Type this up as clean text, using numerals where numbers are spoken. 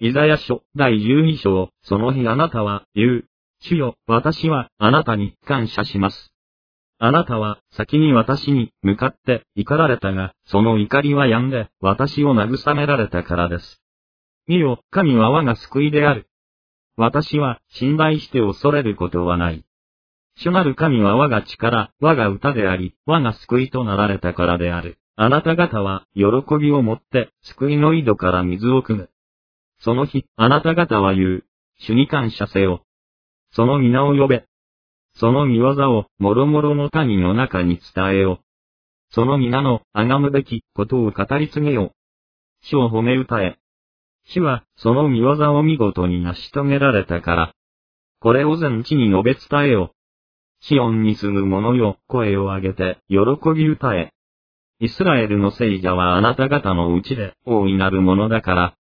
イザヤ書第12章、その日あなたは言う。主よ、私はあなたに感謝します。あなたは先に私に向かって怒られたが、その怒りは止んで私を慰められたからです。見よ、神は我が救いである。私は信頼して恐れることはない。主なる神は我が力、我が歌であり、我が救いとなられたからである。あなた方は喜びをもって救いの井戸から水を汲む。その日、あなた方は言う。主に感謝せよ。その皆を呼べ。その見業を諸々の民の中に伝えよ。その皆の崇むべきことを語り継げよ。主を褒め歌え。主はその見業を見事に成し遂げられたから。これを全地に述べ伝えよ。シオンに住む者よ、声を上げて喜び歌え。イスラエルの聖者はあなた方のうちで大いなるものだから、